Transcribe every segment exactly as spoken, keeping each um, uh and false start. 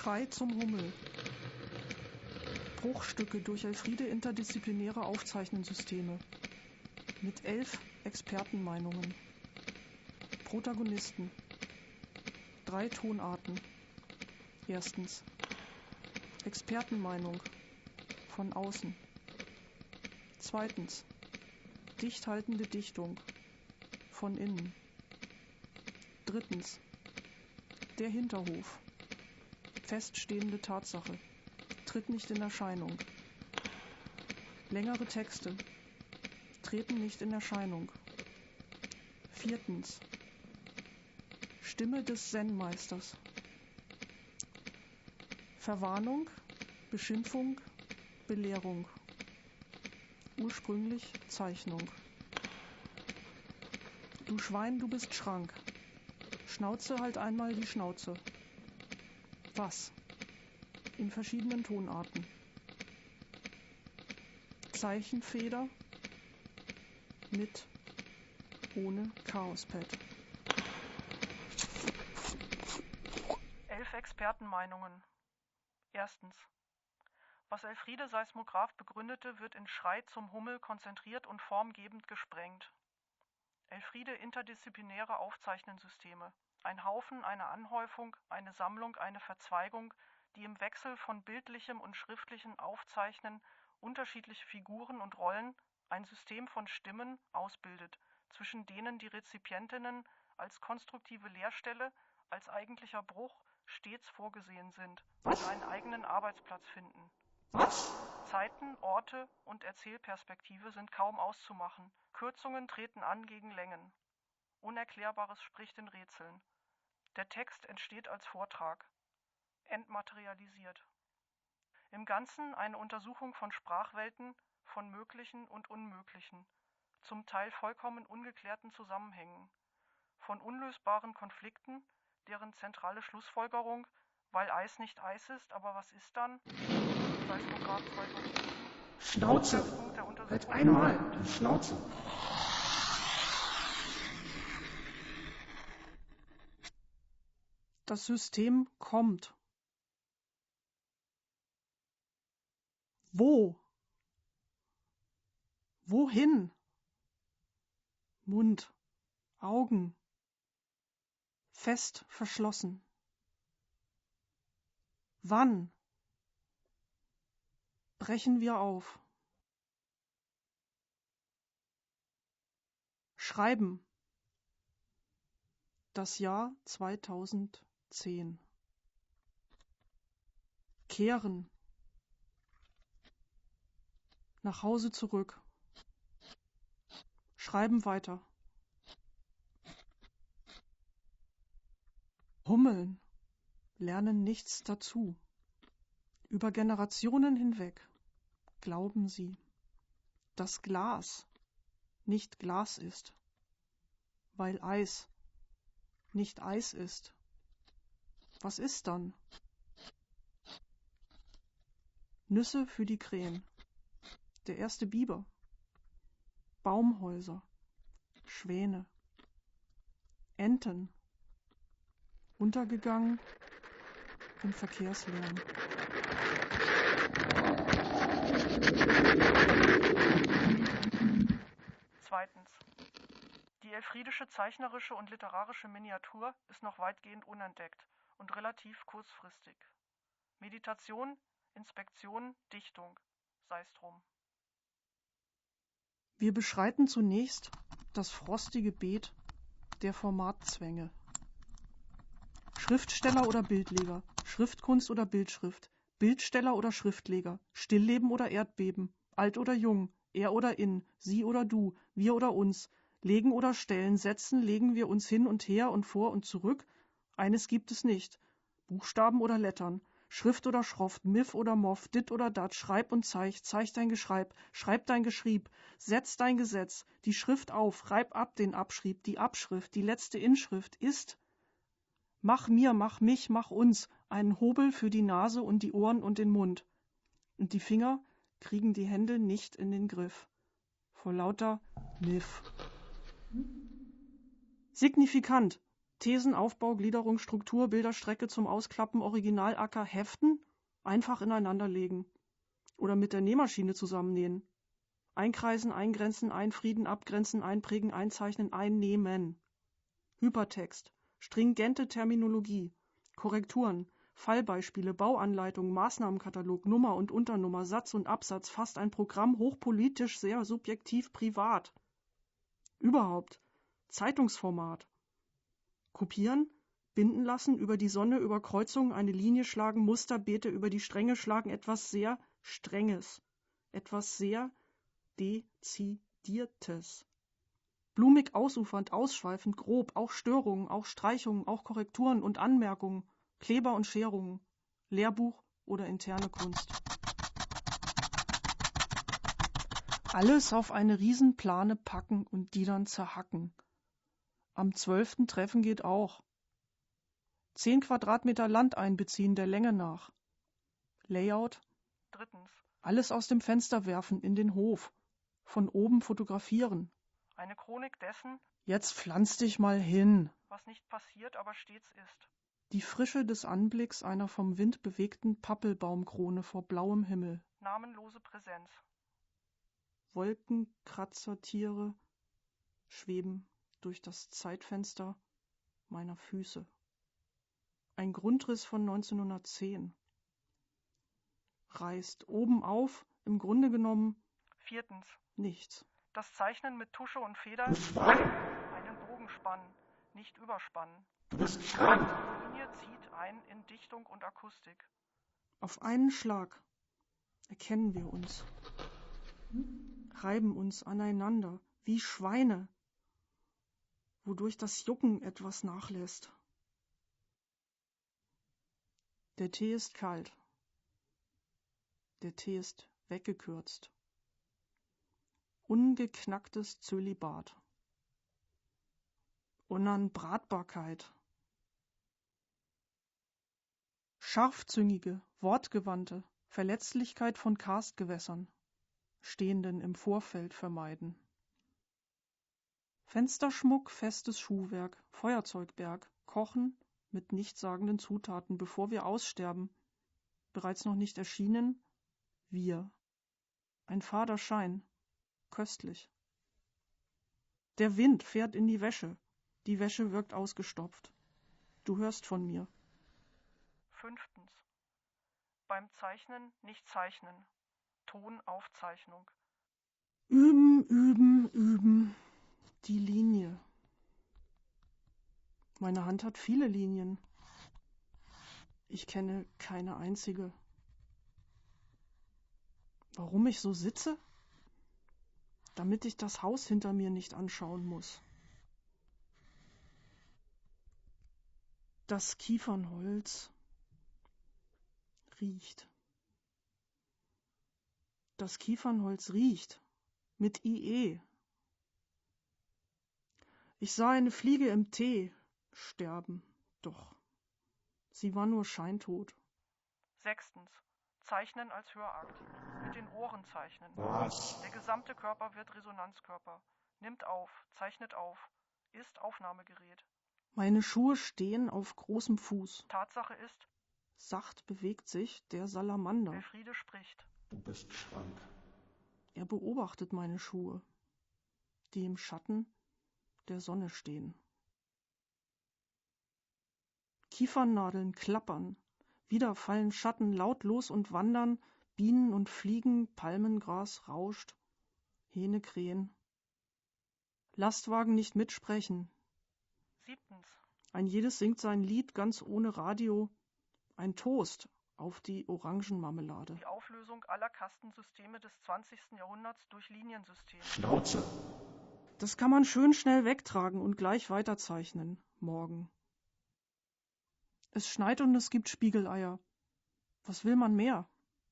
Schrei zum Hummel. Bruchstücke durch Elfriede interdisziplinäre Aufzeichnungssysteme. Mit elf Expertenmeinungen. Protagonisten. Drei Tonarten. Erstens. Expertenmeinung. Von außen. Zweitens. Dichthaltende Dichtung. Von innen. Drittens. Der Hinterhof. Feststehende Tatsache. Tritt nicht in Erscheinung. Längere Texte. Treten nicht in Erscheinung. Viertens. Stimme des Zen-Meisters. Verwarnung, Beschimpfung, Belehrung. Ursprünglich Zeichnung. Du Schwein, du bist Schrank. Schnauze halt einmal die Schnauze. Was? In verschiedenen Tonarten. Zeichenfeder mit, ohne Chaospad. Elf Expertenmeinungen. Erstens. Was Elfriede Seismograph begründete, wird in Schrei zum Hummel konzentriert und formgebend gesprengt. Elfriede interdisziplinäre Aufzeichnungssysteme. Ein Haufen, eine Anhäufung, eine Sammlung, eine Verzweigung, die im Wechsel von bildlichem und schriftlichem Aufzeichnen unterschiedliche Figuren und Rollen, ein System von Stimmen ausbildet, zwischen denen die Rezipientinnen als konstruktive Leerstelle, als eigentlicher Bruch stets vorgesehen sind und einen eigenen Arbeitsplatz finden. Was? Zeiten, Orte und Erzählperspektive sind kaum auszumachen. Kürzungen treten an gegen Längen. Unerklärbares spricht in Rätseln. Der Text entsteht als Vortrag. Entmaterialisiert. Im Ganzen eine Untersuchung von Sprachwelten, von Möglichen und Unmöglichen, zum Teil vollkommen ungeklärten Zusammenhängen, von unlösbaren Konflikten, deren zentrale Schlussfolgerung, weil Eis nicht Eis ist, aber was ist dann? Seismograph zweitausend. Schnauze! Halt einmal die Schnauze! Das System kommt. Wo? Wohin? Mund, Augen, fest verschlossen. Wann? Brechen wir auf. Schreiben. Das Jahr zweitausendzehn. Kehren. Nach Hause zurück. Schreiben weiter. Hummeln. Lernen nichts dazu. Über Generationen hinweg glauben sie, dass Glas nicht Glas ist, weil Eis nicht Eis ist. Was ist dann? Nüsse für die Krähen. Der erste Biber. Baumhäuser. Schwäne. Enten. Untergegangen im Verkehrslärm. Zweitens. Die elfriedische zeichnerische und literarische Miniatur ist noch weitgehend unentdeckt und relativ kurzfristig. Meditation, Inspektion, Dichtung, sei's drum. Wir beschreiten zunächst das frostige Beet der Formatzwänge. Schriftsteller oder Bildleger, Schriftkunst oder Bildschrift, Bildsteller oder Schriftleger, Stillleben oder Erdbeben, alt oder jung, er oder in, sie oder du, wir oder uns, legen oder stellen, setzen, legen wir uns hin und her und vor und zurück. Eines gibt es nicht. Buchstaben oder Lettern, Schrift oder Schroft, Miff oder Moff, dit oder dat, schreib und zeich, zeich dein Geschreib, schreib dein Geschrieb, setz dein Gesetz, die Schrift auf, reib ab den Abschrieb, die Abschrift, die letzte Inschrift ist. Mach mir, mach mich, mach uns einen Hobel für die Nase und die Ohren und den Mund. Und die Finger kriegen die Hände nicht in den Griff. Vor lauter Miff. Signifikant. Thesen, Aufbau, Gliederung, Struktur, Bilderstrecke zum Ausklappen, Originalacker, Heften, einfach ineinanderlegen. Oder mit der Nähmaschine zusammennähen. Einkreisen, eingrenzen, einfrieden, abgrenzen, einprägen, einzeichnen, einnehmen. Hypertext, stringente Terminologie, Korrekturen, Fallbeispiele, Bauanleitung, Maßnahmenkatalog, Nummer und Unternummer, Satz und Absatz, fast ein Programm, hochpolitisch, sehr subjektiv, privat. Überhaupt, Zeitungsformat. Kopieren, binden lassen, über die Sonne, über Kreuzungen eine Linie schlagen, Musterbeete über die Stränge schlagen, etwas sehr Strenges, etwas sehr Dezidiertes. Blumig, ausufernd, ausschweifend, grob, auch Störungen, auch Streichungen, auch Korrekturen und Anmerkungen, Kleber und Scherungen, Lehrbuch oder interne Kunst. Alles auf eine Riesenplane packen und die dann zerhacken. Am zwölften Treffen geht auch. Zehn Quadratmeter Land einbeziehen der Länge nach. Layout. Drittens. Alles aus dem Fenster werfen in den Hof. Von oben fotografieren. Eine Chronik dessen, Jetzt pflanz dich mal hin. was nicht passiert, aber stets ist. Die Frische des Anblicks einer vom Wind bewegten Pappelbaumkrone vor blauem Himmel. Namenlose Präsenz. Wolkenkratzertiere schweben durch das Zeitfenster meiner Füße. Ein Grundriss von neunzehnhundertzehn. Reißt oben auf, im Grunde genommen Viertens. nichts. Das Zeichnen mit Tusche und Feder, Du bist frei. einen Bogen spannen, nicht überspannen. Du bist krank. Die Linie zieht ein in Dichtung und Akustik. Auf einen Schlag erkennen wir uns, reiben uns aneinander wie Schweine, wodurch das Jucken etwas nachlässt. Der Tee ist kalt. Der Tee ist weggekürzt. Ungeknacktes Zölibat. Unanbratbarkeit. Scharfzüngige, wortgewandte Verletzlichkeit von Karstgewässern, Stehenden im Vorfeld vermeiden. Fensterschmuck, festes Schuhwerk, Feuerzeugberg, Kochen mit nichtssagenden Zutaten, bevor wir aussterben. Bereits noch nicht erschienen, wir. Ein fader Schein, köstlich. Der Wind fährt in die Wäsche, die Wäsche wirkt ausgestopft. Du hörst von mir. Fünftens. Beim Zeichnen nicht zeichnen. Tonaufzeichnung. Üben, üben, üben. Die Linie. Meine Hand hat viele Linien. Ich kenne keine einzige. Warum ich so sitze? Damit ich das Haus hinter mir nicht anschauen muss. Das Kiefernholz riecht. Das Kiefernholz riecht. Mit I E. Ich sah eine Fliege im Tee sterben, doch sie war nur scheintot. Sechstens. Zeichnen als Hörakt. Mit den Ohren zeichnen. Was? Der gesamte Körper wird Resonanzkörper. Nimmt auf, zeichnet auf, ist Aufnahmegerät. Meine Schuhe stehen auf großem Fuß. Tatsache ist, Sacht bewegt sich der Salamander. Elfriede spricht. Du bist krank. Er beobachtet meine Schuhe, die im Schatten der Sonne stehen. Kiefernadeln klappern, wieder fallen Schatten lautlos und wandern, Bienen und Fliegen, Palmengras rauscht, Hähne krähen. Lastwagen nicht mitsprechen, Siebtens. ein jedes singt sein Lied ganz ohne Radio, ein Toast auf die Orangenmarmelade. Die Auflösung aller Kastensysteme des zwanzigsten Jahrhunderts durch Liniensysteme. Schnauze. Das kann man schön schnell wegtragen und gleich weiterzeichnen, morgen. Es schneit und es gibt Spiegeleier. Was will man mehr?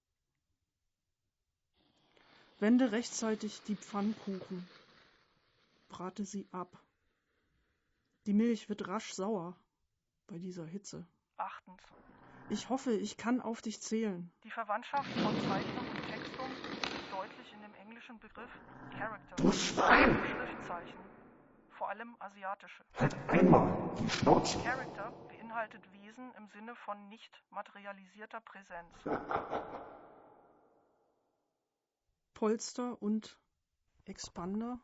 Wende rechtzeitig die Pfannkuchen. Brate sie ab. Die Milch wird rasch sauer bei dieser Hitze. Achtens. Ich hoffe, ich kann auf dich zählen. Die Verwandtschaft von Zeichnung und Textung ist deutlich in dem englischen Begriff Character. Du Schwein. Schriftzeichen. Vor vor allem asiatische. Halt einmal die Schnauze. Character beinhaltet Wesen im Sinne von nicht materialisierter Präsenz. Polster und Expander.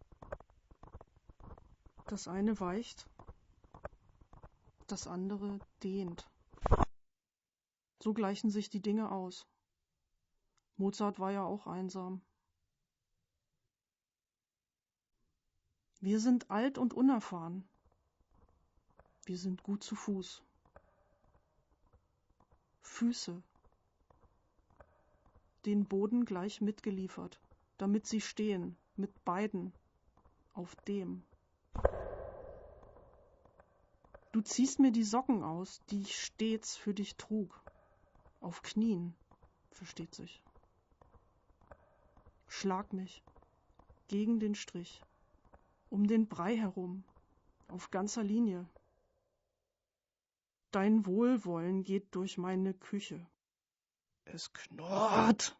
Das eine weicht, das andere dehnt. So gleichen sich die Dinge aus. Mozart war ja auch einsam. Wir sind alt und unerfahren. Wir sind gut zu Fuß. Füße. Den Boden gleich mitgeliefert, damit sie stehen, mit beiden, auf dem. Du ziehst mir die Socken aus, die ich stets für dich trug. Auf Knien, versteht sich. Schlag mich gegen den Strich, um den Brei herum, auf ganzer Linie. Dein Wohlwollen geht durch meine Küche. Es knurrt.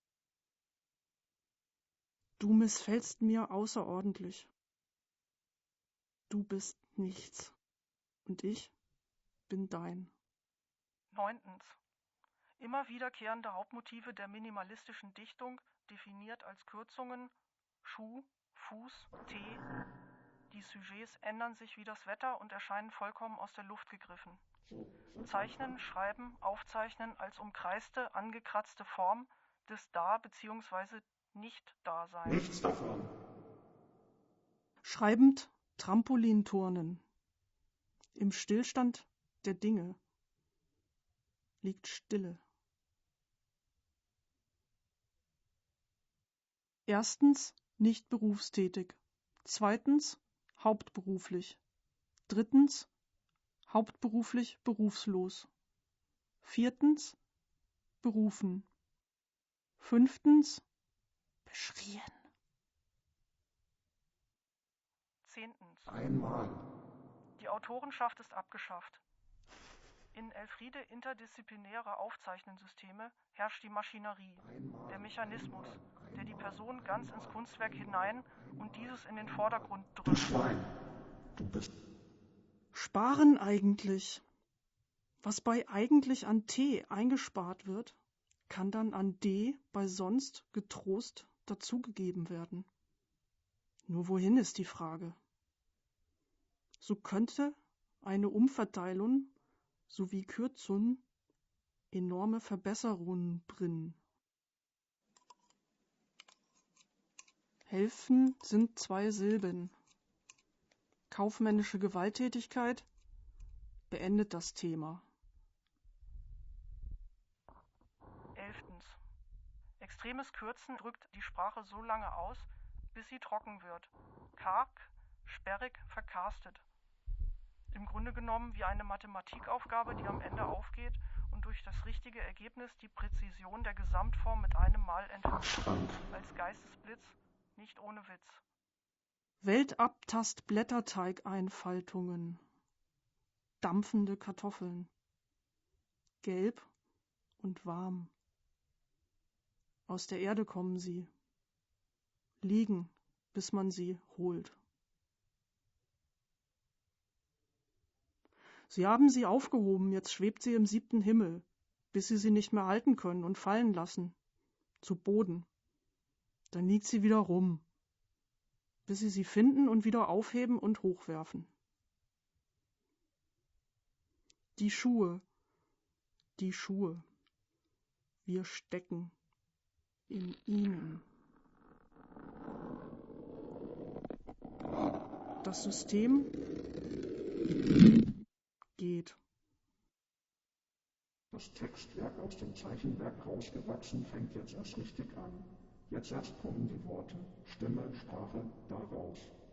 Du missfällst mir außerordentlich. Du bist nichts und ich bin dein. Neuntens. Immer wiederkehrende Hauptmotive der minimalistischen Dichtung, definiert als Kürzungen Schuh, Fuß, Tee. Die Sujets ändern sich wie das Wetter und erscheinen vollkommen aus der Luft gegriffen. Zeichnen, Schreiben, Aufzeichnen als umkreiste, angekratzte Form des Da- bzw. Nicht-Daseins. Nichts davon. Schreibend Trampolinturnen. Im Stillstand der Dinge liegt Stille. Erstens nicht berufstätig. Zweitens hauptberuflich. Drittens hauptberuflich berufslos. Viertens berufen. Fünftens beschrien. Zehntens. Einmal. Die Autorenschaft ist abgeschafft. In Elfriede interdisziplinäre Aufzeichnungssysteme herrscht die Maschinerie, der Mechanismus, der die Person ganz ins Kunstwerk hinein und dieses in den Vordergrund Du drückt. Schwein. Du bist Sparen eigentlich. Was bei eigentlich an T eingespart wird, kann dann an D bei sonst getrost dazugegeben werden. Nur wohin ist die Frage. So könnte eine Umverteilung sowie Kürzung enorme Verbesserungen bringen. Helfen sind zwei Silben. Kaufmännische Gewalttätigkeit beendet das Thema. Elftens. Extremes Kürzen drückt die Sprache so lange aus, bis sie trocken wird, karg, sperrig, verkarstet. Im Grunde genommen wie eine Mathematikaufgabe, die am Ende aufgeht und durch das richtige Ergebnis die Präzision der Gesamtform mit einem Mal enthüllt. Als Geistesblitz, nicht ohne Witz. Weltabtast-Blätterteigeinfaltungen. Dampfende Kartoffeln. Gelb und warm. Aus der Erde kommen sie. Liegen, bis man sie holt. Sie haben sie aufgehoben, jetzt schwebt sie im siebten Himmel, bis sie sie nicht mehr halten können und fallen lassen. Zu Boden. Dann liegt sie wieder rum, bis sie sie finden und wieder aufheben und hochwerfen. Die Schuhe, die Schuhe. Wir stecken in ihnen. Das System geht. Das Textwerk aus dem Zeichenwerk rausgewachsen, fängt jetzt erst richtig an. Jetzt erst kommen die Worte, Stimme, Sprache, daraus.